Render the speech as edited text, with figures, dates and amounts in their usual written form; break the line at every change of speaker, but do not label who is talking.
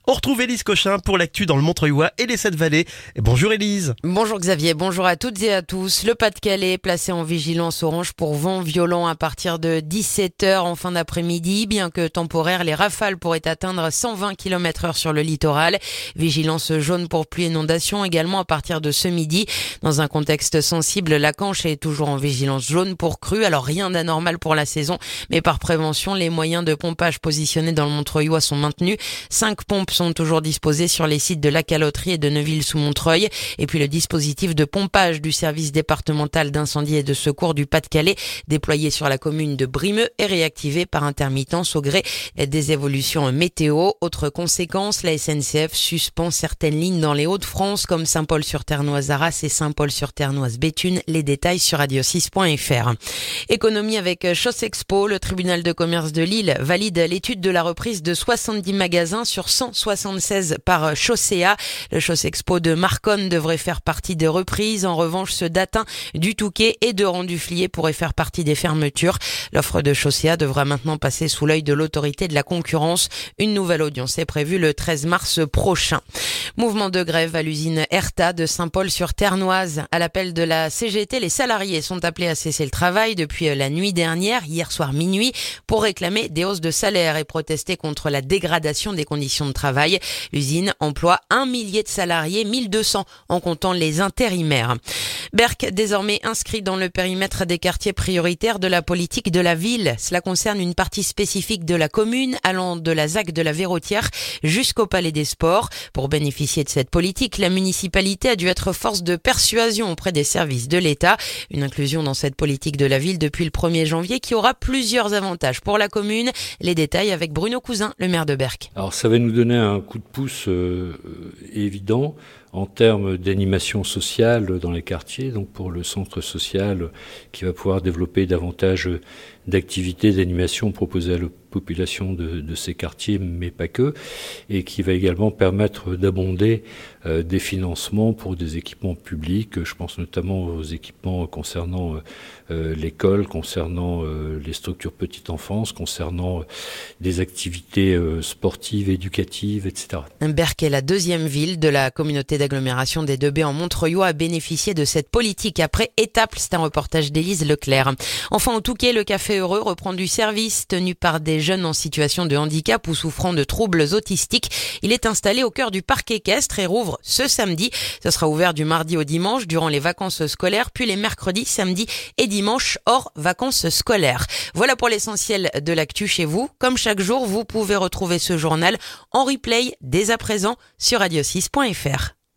On retrouve Élise Cochin pour l'actu dans le Montreuilois et les 7 vallées. Et bonjour Élise.
Bonjour Xavier, bonjour à toutes et à tous. Le Pas-de-Calais est placé en vigilance orange pour vent violent à partir de 17h en fin d'après-midi. Bien que temporaire, les rafales pourraient atteindre 120 km/h sur le littoral. Vigilance jaune pour pluie et inondation également à partir de ce midi. Dans un contexte sensible, la Canche est toujours en vigilance jaune pour crue. Alors rien d'anormal pour la saison, mais par prévention, les moyens de pompage positionnés dans le Montreuilois sont maintenus. 5 pompes sont toujours disposés sur les sites de la Caloterie et de Neuville-sous-Montreuil. Et puis le dispositif de pompage du service départemental d'incendie et de secours du Pas-de-Calais, déployé sur la commune de Brimeux, est réactivé par intermittence au gré des évolutions météo. Autre conséquence, la SNCF suspend certaines lignes dans les Hauts-de-France comme Saint-Paul-sur-Ternoise-Arras et Saint-Paul-sur-Ternoise-Béthune. Les détails sur radio6.fr. Économie avec Chosexpo, le tribunal de commerce de Lille valide l'étude de la reprise de 70 magasins sur 176 par Chaussea. Le Chosexpo de Marconne devrait faire partie des reprises. En revanche, ceux d'Atin, du Touquet et de Renduflier pourraient faire partie des fermetures. L'offre de Chaussea devra maintenant passer sous l'œil de l'autorité de la concurrence. Une nouvelle audience est prévue le 13 mars prochain. Mouvement de grève à l'usine Erta de Saint-Paul-sur-Ternoise. À l'appel de la CGT, les salariés sont appelés à cesser le travail depuis la nuit dernière, hier soir minuit, pour réclamer des hausses de salaire et protester contre la dégradation des conditions de travail. L'usine emploie 1 millier de salariés, 1200 en comptant les intérimaires. Berck, désormais inscrit dans le périmètre des quartiers prioritaires de la politique de la ville. Cela concerne une partie spécifique de la commune, allant de la ZAC de la Verrotière jusqu'au Palais des Sports. Pour bénéficier de cette politique, la municipalité a dû être force de persuasion auprès des services de l'État. Une inclusion dans cette politique de la ville depuis le 1er janvier qui aura plusieurs avantages pour la commune. Les détails avec Bruno Cousin, le maire de Berck.
Alors ça va nous donner un coup de pouce évident en termes d'animation sociale dans les quartiers, donc pour le centre social qui va pouvoir développer davantage d'activités d'animation proposées à la population de ces quartiers, mais pas que, et qui va également permettre d'abonder des financements pour des équipements publics. Je pense notamment aux équipements concernant l'école, concernant les structures petite enfance, concernant des activités sportives, éducatives, etc.
Berck est la deuxième ville de la communauté d'agglomération des Deux Baies en Montreuilois à bénéficier de cette politique après Étaples. C'est un reportage d'Élise Leclerc. Enfin, au Touquet, le Café Heureux reprend du service tenu par des jeunes en situation de handicap ou souffrant de troubles autistiques. Il est installé au cœur du parc équestre et rouvre ce samedi. Ce sera ouvert du mardi au dimanche durant les vacances scolaires, puis les mercredis, samedis et dimanches hors vacances scolaires. Voilà pour l'essentiel de l'actu chez vous. Comme chaque jour, vous pouvez retrouver ce journal en replay dès à présent sur radio6.fr.